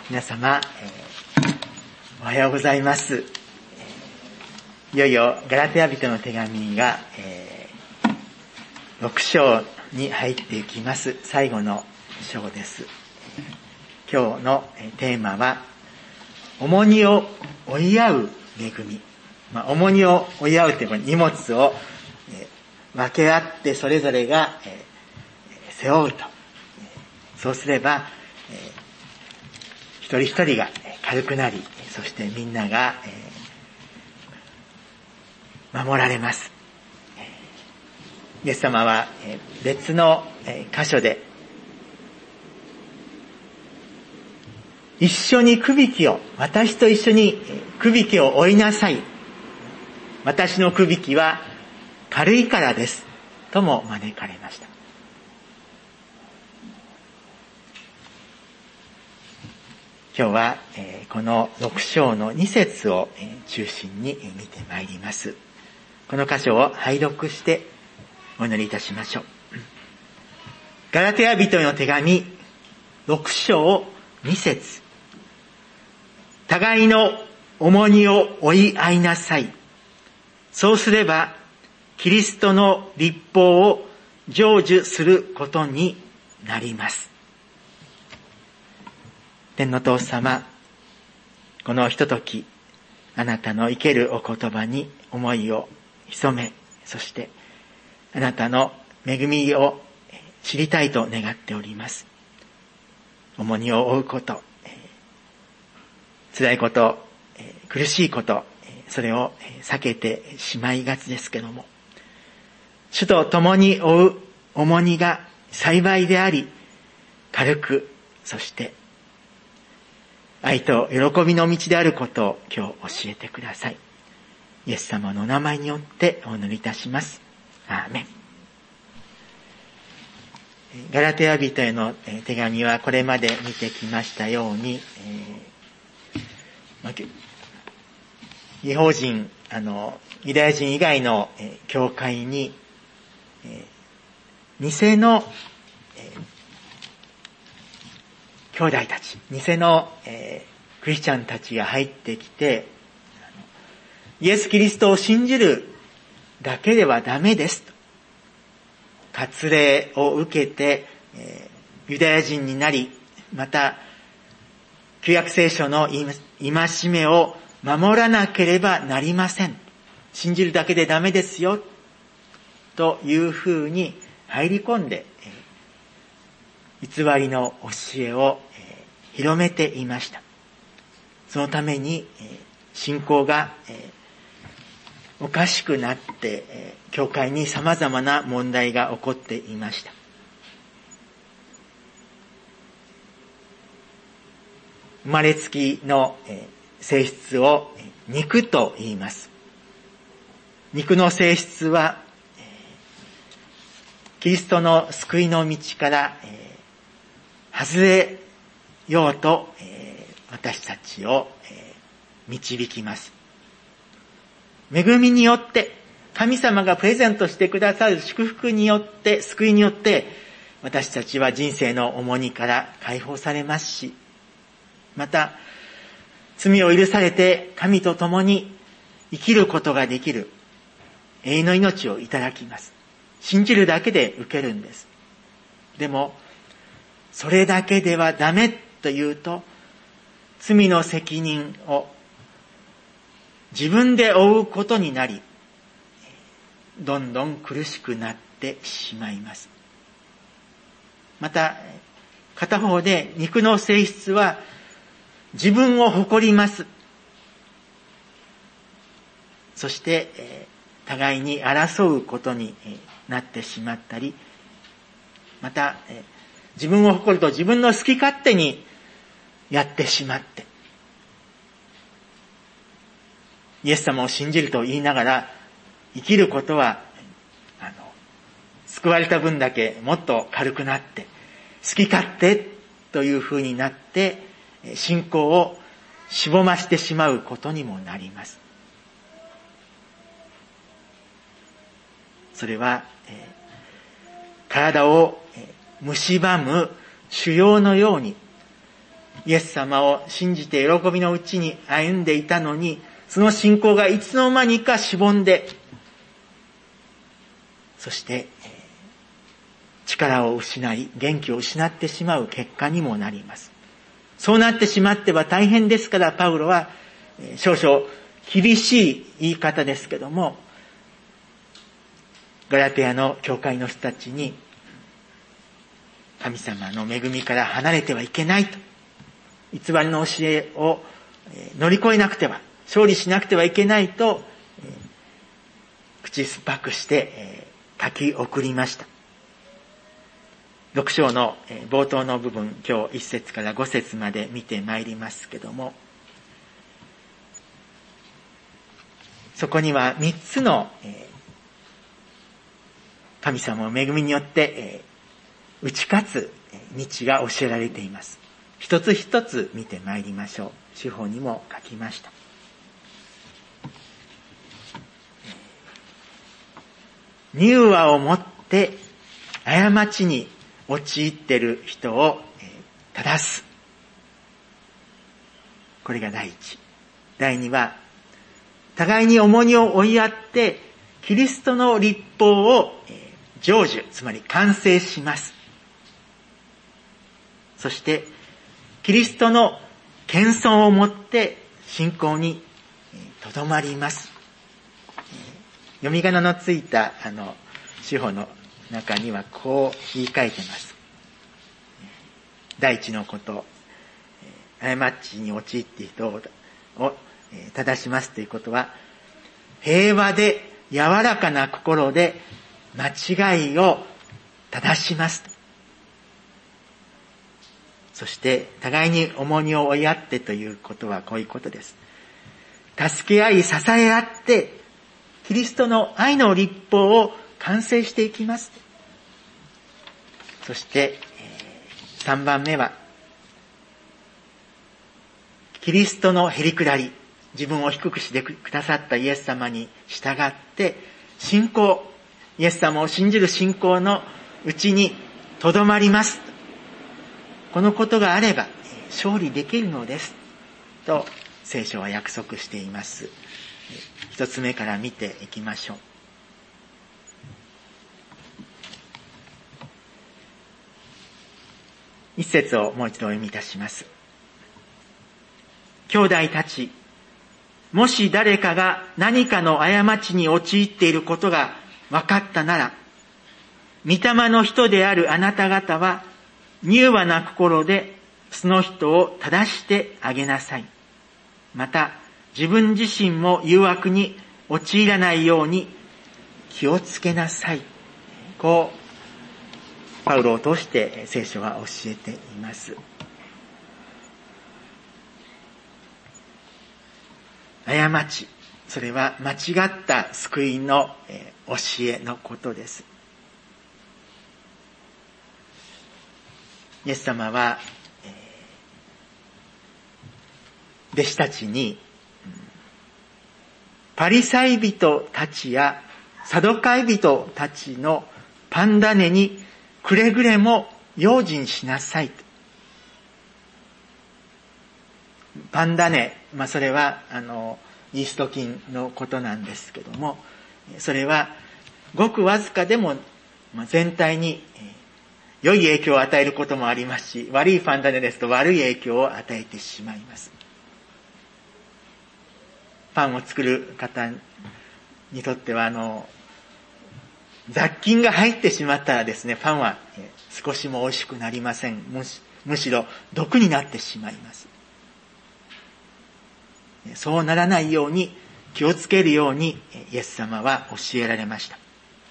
皆様、おはようございます。いよいよガラテヤ人の手紙が、6章に入っていきます。最後の章です。今日のテーマは重荷を負い合う恵み。重荷を負い合うという荷物を分け合ってそれぞれが背負うと。そうすれば一人一人が軽くなり、そしてみんなが守られます。イエス様は別の箇所で一緒に私と一緒にくびきを負いなさい。私のくびきは軽いからです。とも招かれました。今日はこの6章の2節を中心に見てまいります。この箇所を拝読してお祈りいたしましょう。ガラテヤ人への手紙6章2節。互いの重荷を負い合いなさい。そうすればキリストの律法を成就することになります。天の父様、このひととき、あなたの生けるお言葉に思いを潜め、そしてあなたの恵みを知りたいと願っております。重荷を負うこと、辛いこと、苦しいこと、それを避けてしまいがちですけども、主と共に負う重荷が幸いであり、軽く、そして愛と喜びの道であることを今日教えてください。イエス様のお名前によってお祈りいたします。アーメン。ガラテヤ人への手紙はこれまで見てきましたように、異邦人、ユダヤ人以外の教会に、偽の兄弟たち、偽のクリスチャンたちが入ってきて、イエス・キリストを信じるだけではダメですと。割礼を受けて、ユダヤ人になり、また、旧約聖書の戒めを守らなければなりません。信じるだけでダメですよ。というふうに入り込んで、偽りの教えを広めていました。そのために信仰がおかしくなって教会に様々な問題が起こっていました。生まれつきの性質を肉と言います。肉の性質はキリストの救いの道から外れようと私たちを導きます。恵みによって、神様がプレゼントしてくださる祝福によって、救いによって、私たちは人生の重荷から解放されますし、また、罪を許されて神と共に生きることができる永遠の命をいただきます。信じるだけで受けるんです。でも、それだけではダメというと、罪の責任を自分で負うことになり、どんどん苦しくなってしまいます。また、片方で肉の性質は自分を誇ります。そして、互いに争うことになってしまったり、また、自分を誇ると自分の好き勝手にやってしまって、イエス様を信じると言いながら、生きることは、救われた分だけもっと軽くなって、好き勝手という風になって、信仰をしぼましてしまうことにもなります。それは、体を蝕む腫瘍のように、 イエス様を信じて喜びのうちに歩んでいたのに、その信仰がいつの間にかしぼんで、そして力を失い、元気を失ってしまう結果にもなります。そうなってしまっては大変ですから、パウロは少々厳しい言い方ですけども、ガラテヤの教会の人たちに、神様の恵みから離れてはいけないと、偽りの教えを乗り越えなくては、勝利しなくてはいけないと、口酸っぱくして書き送りました。6章の冒頭の部分、今日1節から5節まで見てまいりますけども、そこには3つの神様の恵みによって打ち勝つ道が教えられています。一つ一つ見てまいりましょう。司法にも書きました。柔和をもって過ちに陥っている人を正す。これが第一。第二は、互いに重荷を追いやって、キリストの律法を成就、つまり完成します。そして、キリストの謙遜をもって信仰にとどまります。読み仮名のついた司法の中にはこう言い換えてます。第一のこと、過ちに陥っている人を正しますということは、平和で柔らかな心で間違いを正します。そして互いに重荷を追いやってということはこういうことです。助け合い支え合ってキリストの愛の律法を完成していきます。そして3番目はキリストのへりくだり、自分を低くしてくださったイエス様に従って信仰、イエス様を信じる信仰のうちにとどまります。このことがあれば勝利できるのですと聖書は約束しています。一つ目から見ていきましょう。一節をもう一度お読みいたします。兄弟たち、もし誰かが何かの過ちに陥っていることが分かったなら、御霊の人であるあなた方は柔和な心でその人を正してあげなさい。また自分自身も誘惑に陥らないように気をつけなさい。こうパウロを通して聖書は教えています。過ち、それは間違った救いの教えのことです。イエス様は弟子たちにパリサイ人たちやサドカイ人たちのパン種にくれぐれも用心しなさいと。パン種、それはイースト菌のことなんですけども、それはごくわずかでも全体に良い影響を与えることもありますし、悪いパン種ですと悪い影響を与えてしまいます。パンを作る方にとっては雑菌が入ってしまったらですね、パンは少しも美味しくなりません。むしろ毒になってしまいます。そうならないように気をつけるようにイエス様は教えられました。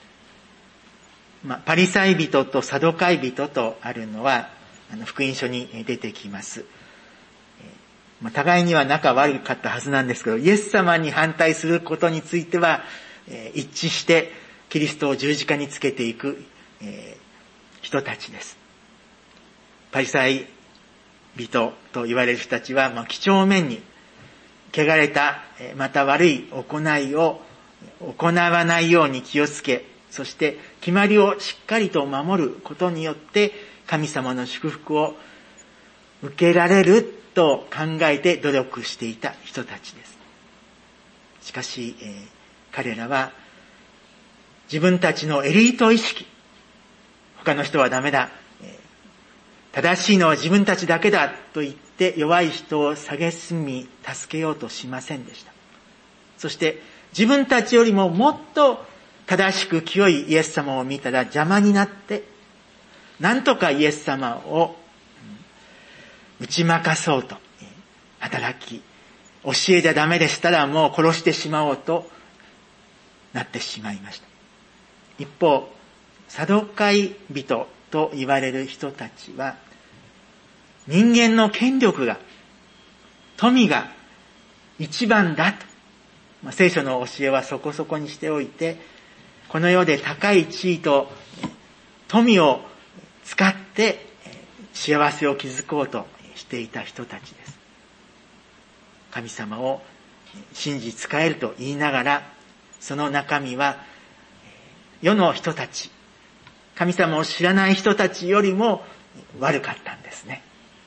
パリサイ人とサドカイ人とあるのは福音書に出てきます。互いには仲悪かったはずなんですけど、イエス様に反対することについては一致してキリストを十字架につけていく人たちです。パリサイ人と言われる人たちは几帳面に汚れたまた悪い行いを行わないように気をつけ、そして決まりをしっかりと守ることによって神様の祝福を受けられると考えて努力していた人たちです。しかし、彼らは自分たちのエリート意識、他の人はダメだ、正しいのは自分たちだけだと言って弱い人を蔑み助けようとしませんでした。そして自分たちよりももっと正しく清いイエス様を見たら邪魔になって、なんとかイエス様を打ち負かそうと働き、教えじゃダメでしたらもう殺してしまおうとなってしまいました。一方、サドカイ人と言われる人たちは、人間の権力が、富が一番だと、聖書の教えはそこそこにしておいて、この世で高い地位と富を使って幸せを築こうとしていた人たちです。神様を信じ仕えると言いながら、その中身は世の人たち、神様を知らない人たちよりも悪かったんですね。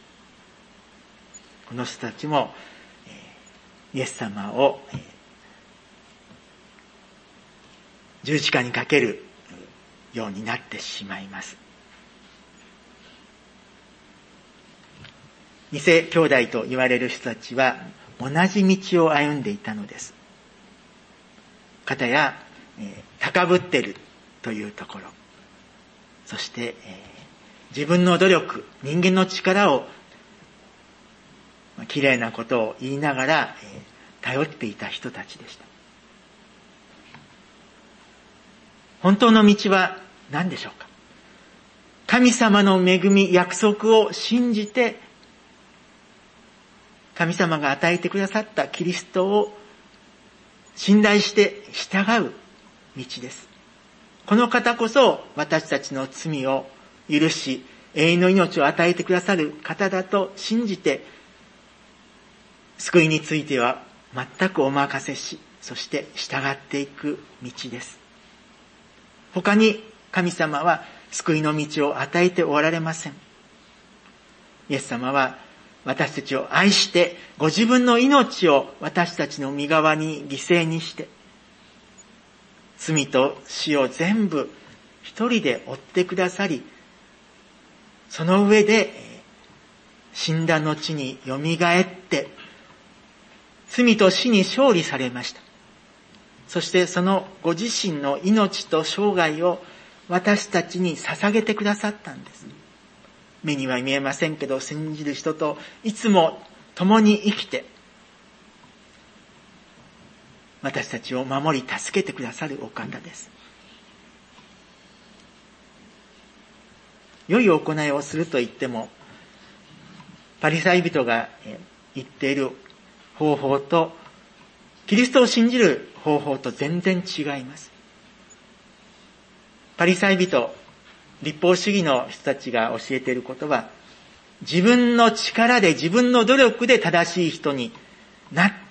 この人たちもイエス様を十字架にかけるようになってしまいます。偽兄弟と言われる人たちは同じ道を歩んでいたのです。片や高ぶっているというところ、そして自分の努力、人間の力をきれいなことを言いながら頼っていた人たちでした。本当の道は何でしょうか。神様の恵み、約束を信じて、神様が与えてくださったキリストを信頼して従う道です。この方こそ私たちの罪を許し、永遠の命を与えてくださる方だと信じて、救いについては全くお任せし、そして従っていく道です。他に神様は救いの道を与えておられません。イエス様は私たちを愛して、ご自分の命を私たちの身代わりに犠牲にして、罪と死を全部一人で負ってくださり、その上で死んだ後によみがえって、罪と死に勝利されました。そしてそのご自身の命と生涯を私たちに捧げてくださったんです。目には見えませんけど、信じる人といつも共に生きて、私たちを守り助けてくださるお方です。良い行いをすると言っても、パリサイ人が言っている方法と、キリストを信じる方法と全然違います。パリサイ人、律法主義の人たちが教えていることは、自分の力で、自分の努力で正しい人になって、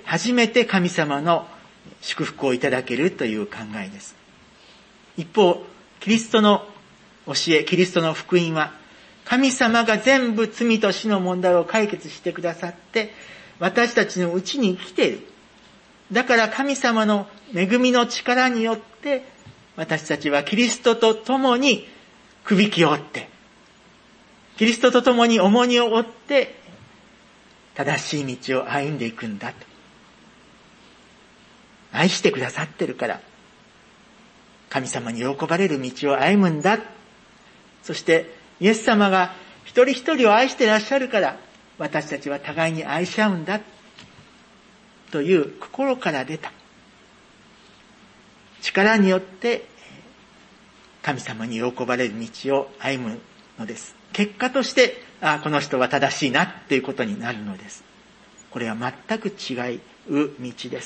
初めて神様の祝福をいただけるという考えです。一方、キリストの教え、キリストの福音は、神様が全部罪と死の問題を解決してくださって、私たちのうちに来ている。だから神様の恵みの力によって、私たちはキリストと共にくびきを追って、キリストと共に重荷を負って、正しい道を歩んでいくんだと。愛してくださってるから、神様に喜ばれる道を歩むんだ。そして、イエス様が一人一人を愛していらっしゃるから、私たちは互いに愛し合うんだ。という心から出た力によって、神様に喜ばれる道を歩むのです。結果として、この人は正しいなっていうことになるのです。これは全く違う道です。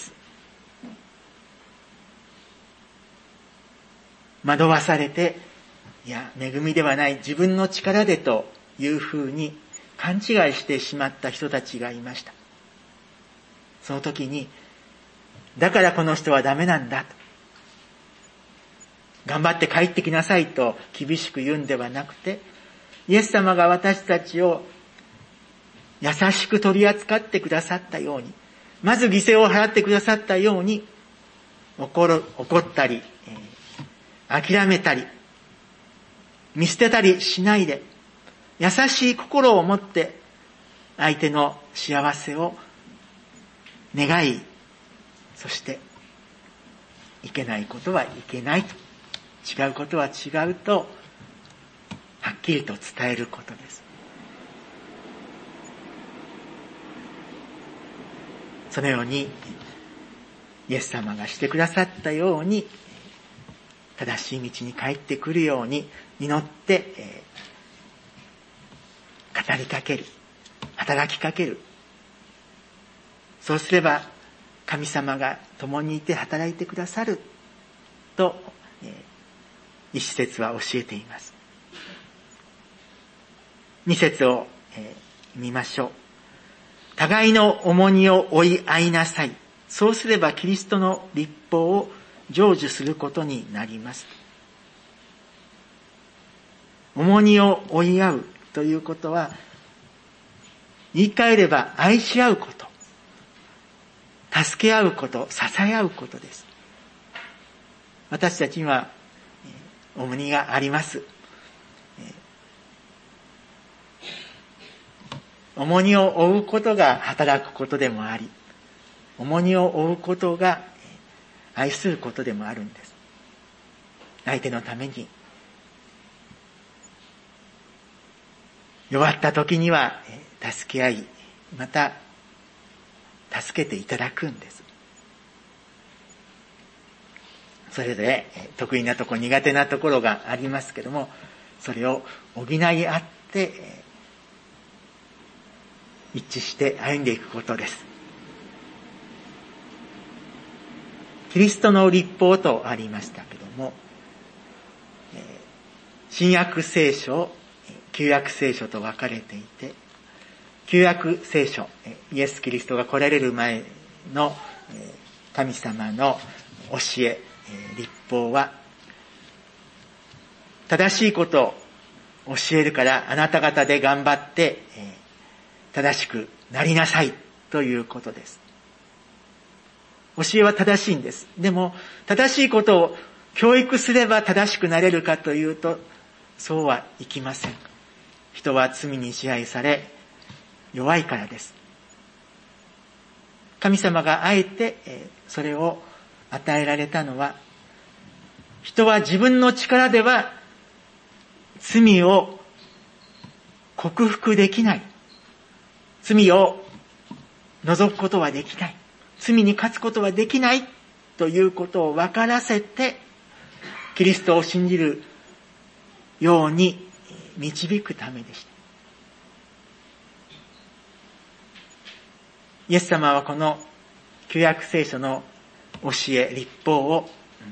惑わされて、いや、恵みではない、自分の力でというふうに勘違いしてしまった人たちがいました。その時に、だからこの人はダメなんだと。頑張って帰ってきなさいと厳しく言うんではなくて、イエス様が私たちを優しく取り扱ってくださったように、まず犠牲を払ってくださったように、怒ったり、諦めたり、見捨てたりしないで、優しい心を持って相手の幸せを願い、そしていけないことはいけないと、違うことは違うとはっきりと伝えることです。そのようにイエス様がしてくださったように、正しい道に帰ってくるように祈って、語りかける、働きかける。そうすれば神様が共にいて働いてくださると、一節は教えています。二節を、見ましょう。互いの重荷を負い合いなさい。そうすればキリストの律法を成就することになります。重荷を負い合うということは、言い換えれば愛し合うこと、助け合うこと、支え合うことです。私たちには重荷があります。重荷を負うことが働くことでもあり、重荷を負うことが愛することでもあるんです。相手のために弱った時には助け合い、また助けていただくんです。それぞれ得意なところ、苦手なところがありますけども、それを補い合って一致して歩んでいくことです。キリストの律法とありましたけども、新約聖書、旧約聖書と分かれていて、旧約聖書、イエス・キリストが来られる前の神様の教え、律法は、正しいことを教えるからあなた方で頑張って正しくなりなさいということです。教えは正しいんです。でも正しいことを教育すれば正しくなれるかというと、そうはいきません。人は罪に支配され弱いからです。神様があえてそれを与えられたのは、人は自分の力では罪を克服できない。罪を除くことはできない。罪に勝つことはできないということを分からせて、キリストを信じるように導くためでした。イエス様はこの旧約聖書の教え、律法を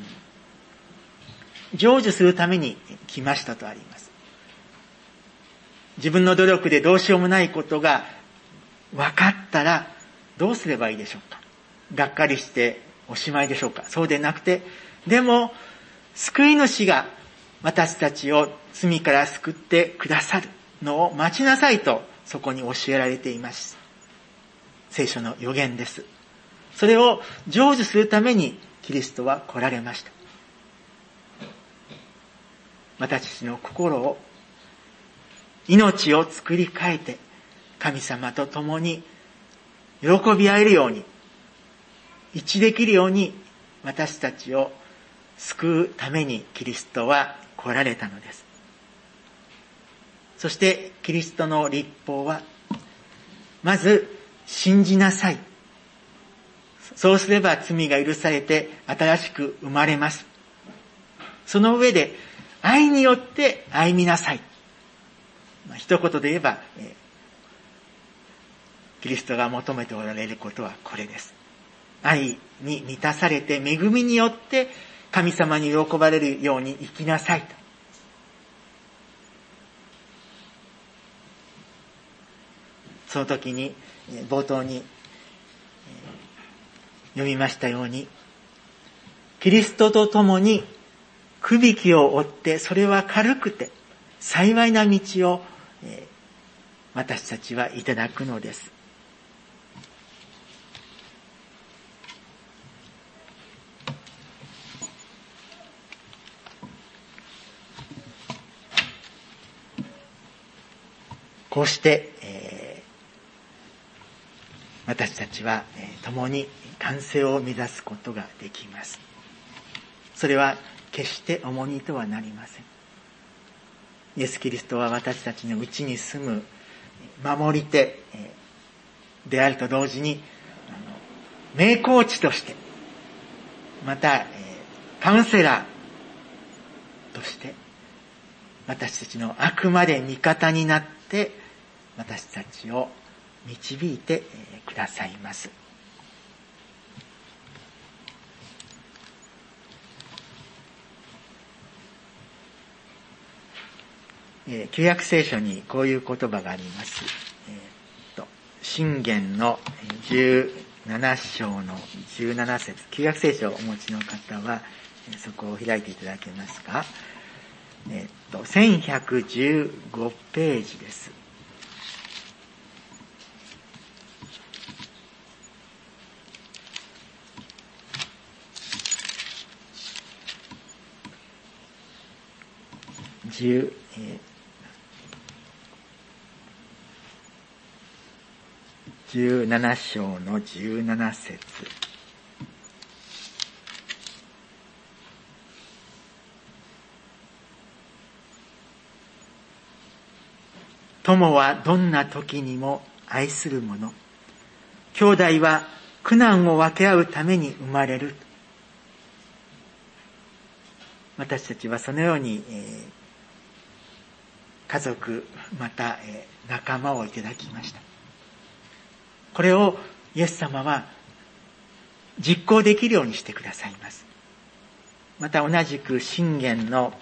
成就するために来ましたとあります。自分の努力でどうしようもないことが分かったらどうすればいいでしょうか。がっかりしておしまいでしょうか。そうでなくて、でも救い主が私たちを罪から救ってくださるのを待ちなさいと、そこに教えられています。聖書の予言です。それを成就するためにキリストは来られました。私たちの心を、命を作り変えて神様と共に喜び合えるように、一致できるように私たちを救うためにキリストは来られたのです。そしてキリストの律法は、まず信じなさい。そうすれば罪が許されて新しく生まれます。その上で愛によって歩みなさい。一言で言えば、キリストが求めておられることはこれです。愛に満たされて恵みによって神様に喜ばれるように生きなさいと。その時に冒頭に読みましたように、キリストと共にくびきを追って、それは軽くて幸いな道を私たちはいただくのです。こうして、私たちは、共に完成を目指すことができます。それは決して重荷とはなりません。イエス・キリストは私たちのうちに住む守り手であると同時に、名コーチとして、またカウンセラーとして、私たちのあくまで味方になって私たちを導いてくださいます。旧約聖書にこういう言葉があります。箴言の17章の17節、旧約聖書をお持ちの方はそこを開いていただけますか。1115ページです。17章の17節。友はどんな時にも愛する者。兄弟は苦難を分け合うために生まれる。私たちはそのように、家族また、仲間をいただきました。これをイエス様は実行できるようにしてくださいます。また同じく箴言の、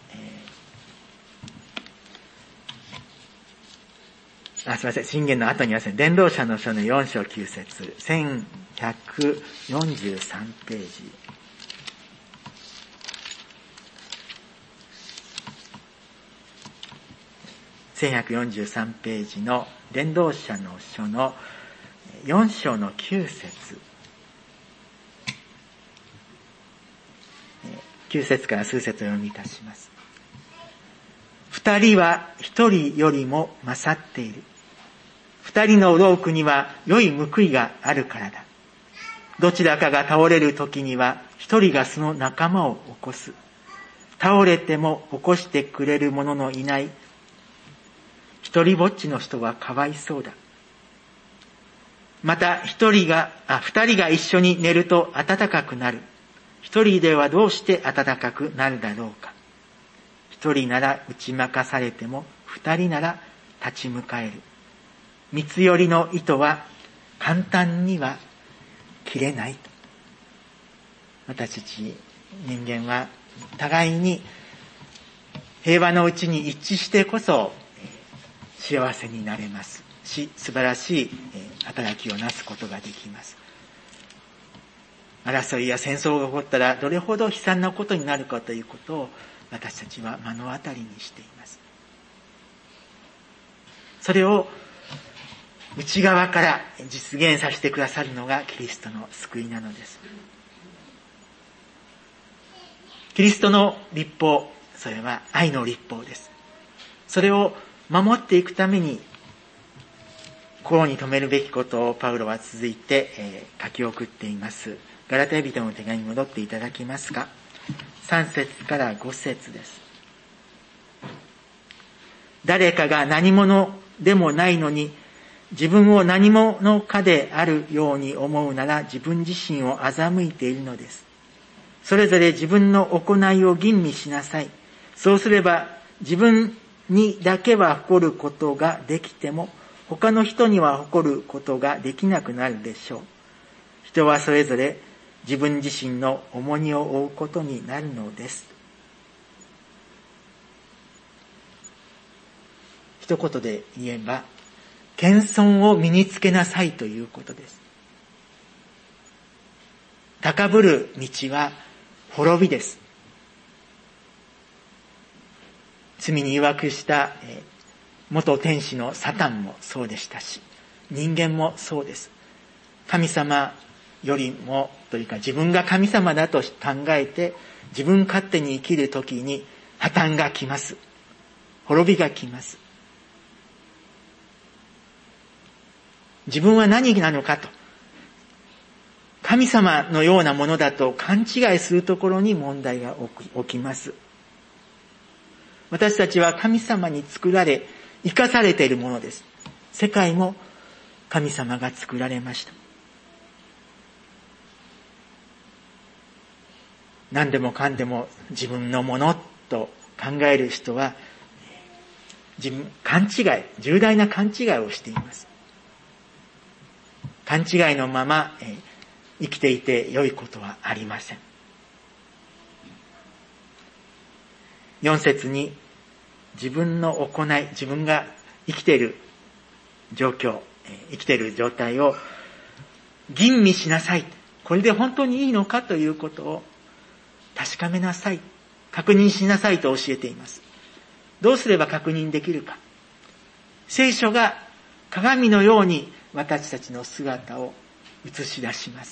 箴言の後にはですね、伝道者の書の4章9節、1143ページ。1143ページの伝道者の書の4章の9節。9節から数節を読みいたします。二人は一人よりも勝っている。二人の労苦には良い報いがあるからだ。どちらかが倒れる時には一人がその仲間を起こす。倒れても起こしてくれる者のいない一人ぼっちの人はかわいそうだ。また二人が一緒に寝ると暖かくなる。一人ではどうして暖かくなるだろうか。一人なら打ち負かされても二人なら立ち向かえる。三つ寄りの糸は簡単には切れない。私たち人間は互いに平和のうちに一致してこそ幸せになれますし、素晴らしい働きをなすことができます。争いや戦争が起こったらどれほど悲惨なことになるかということを私たちは目の当たりにしています。それを内側から実現させてくださるのがキリストの救いなのです。キリストの律法、それは愛の律法です。それを守っていくために心に留めるべきことをパウロは続いて、書き送っています。ガラテヤ人の手紙に戻っていただけますか。3節から5節です。誰かが何者でもないのに自分を何者かであるように思うなら自分自身を欺いているのです。それぞれ自分の行いを吟味しなさい。そうすれば自分にだけは誇ることができても他の人には誇ることができなくなるでしょう。人はそれぞれ自分自身の重荷を負うことになるのです。一言で言えば、謙遜を身につけなさいということです。高ぶる道は滅びです。罪に誘惑した元天使のサタンもそうでしたし、人間もそうです。神様よりもというか、自分が神様だと考えて自分勝手に生きるときに破綻が来ます。滅びが来ます。自分は何なのかと、神様のようなものだと勘違いするところに問題が起きます。私たちは神様に作られ、生かされているものです。世界も神様が作られました。何でもかんでも自分のものと考える人は、重大な勘違いをしています。勘違いのまま生きていて良いことはありません。4節に、自分の行い、自分が生きている状況、生きている状態を吟味しなさい。これで本当にいいのかということを確かめなさい。確認しなさいと教えています。どうすれば確認できるか。聖書が鏡のように私たちの姿を映し出します。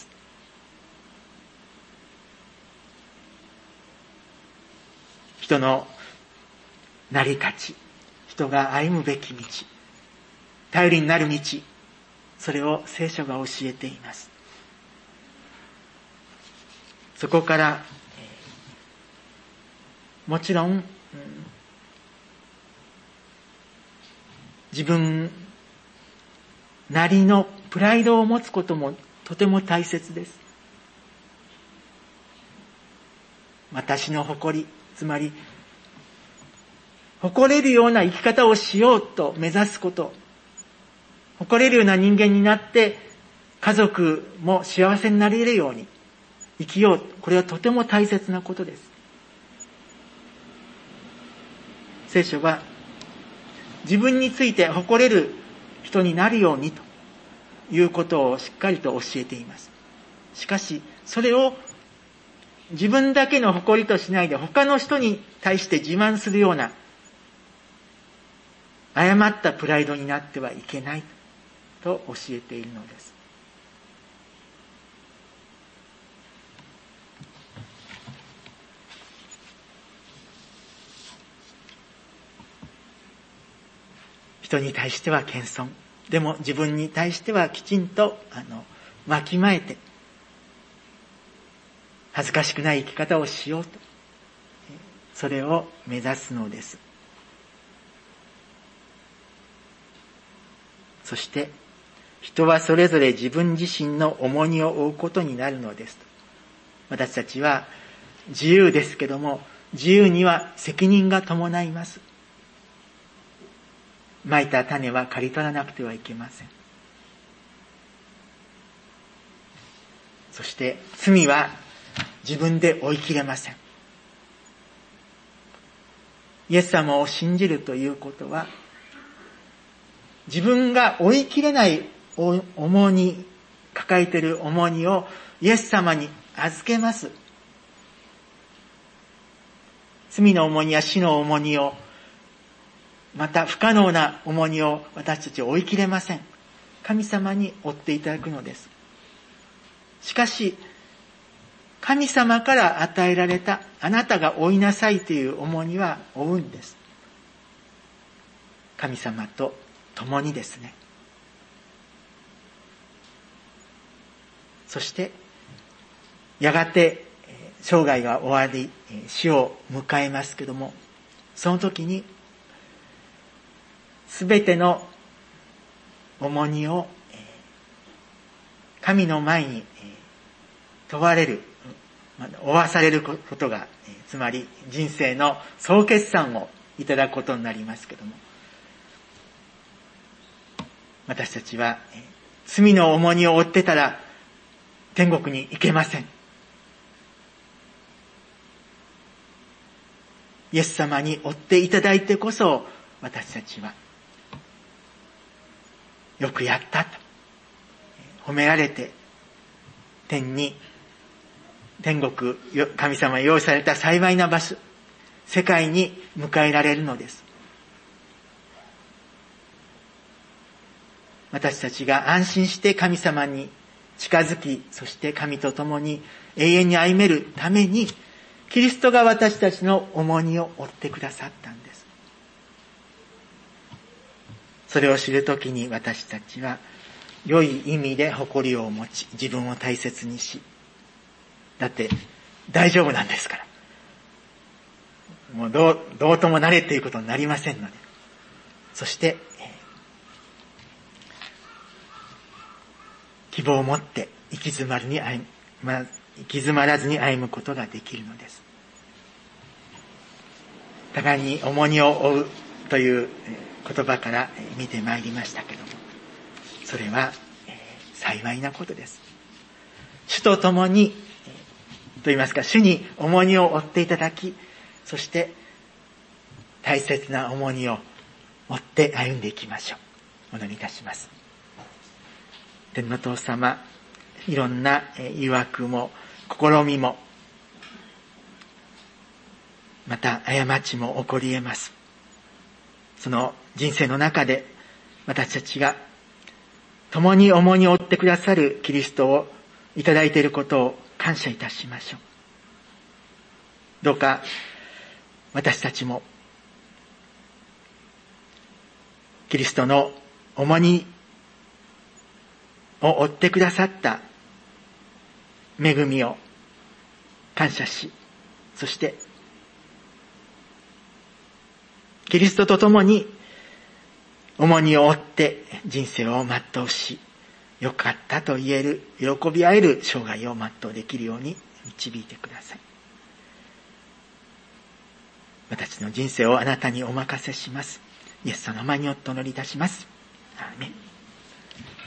人の成り立ち、人が歩むべき道、頼りになる道、それを聖書が教えています。そこから、もちろん、自分なりのプライドを持つこともとても大切です。私の誇り、つまり誇れるような生き方をしようと目指すこと、誇れるような人間になって家族も幸せになれるように生きよう、これはとても大切なことです。聖書は自分について誇れる人になるようにということをしっかりと教えています。しかしそれを自分だけの誇りとしないで他の人に対して自慢するような誤ったプライドになってはいけないと教えているのです。人に対しては謙遜、でも自分に対してはきちんとわきまえて恥ずかしくない生き方をしようと、それを目指すのです。そして人はそれぞれ自分自身の重荷を負うことになるのですと。私たちは自由ですけども、自由には責任が伴います。蒔いた種は刈り取らなくてはいけません。そして罪は自分で追い切れません。イエス様を信じるということは、自分が追い切れない重荷、抱えている重荷をイエス様に預けます。罪の重荷や死の重荷を、また不可能な重荷を私たち追い切れません。神様に負っていただくのです。しかし、神様から与えられたあなたが負いなさいという重荷は負うんです。神様と共にですね。そしてやがて生涯が終わり、死を迎えますけども、その時にすべての重荷を神の前に問われる、負わされることが、つまり人生の総決算をいただくことになりますけども、私たちは罪の重荷を負ってたら天国に行けません。イエス様に負っていただいてこそ、私たちはよくやったと褒められて、天国、神様用意された幸いな場所、世界に迎えられるのです。 私たちが安心して神様に近づき、そして神と共に永遠に歩めるために、キリストが私たちの重荷を負ってくださったんです。それを知るときに私たちは良い意味で誇りを持ち、自分を大切にし、だって大丈夫なんですから。もうどうともなれということになりませんので。そして、希望を持って行き詰まらずに歩むことができるのです。互いに重荷を負うという言葉から見てまいりましたけども、それは幸いなことです。主と共にと言いますか、主に重荷を負っていただき、そして大切な重荷を持って歩んでいきましょう。お祈りいたします。天の父様、いろんな誘惑も試みもまた過ちも起こり得ます。その人生の中で私たちが共に重荷を負ってくださるキリストをいただいていることを感謝いたしましょう。どうか私たちもキリストの重荷を負ってくださった恵みを感謝し、そしてキリストと共に重荷を負って人生を全うし、よかったと言える、喜び合える生涯を全うできるように導いてください。私の人生をあなたにお任せします。イエス様の名によってお祈りいたします。アーメン。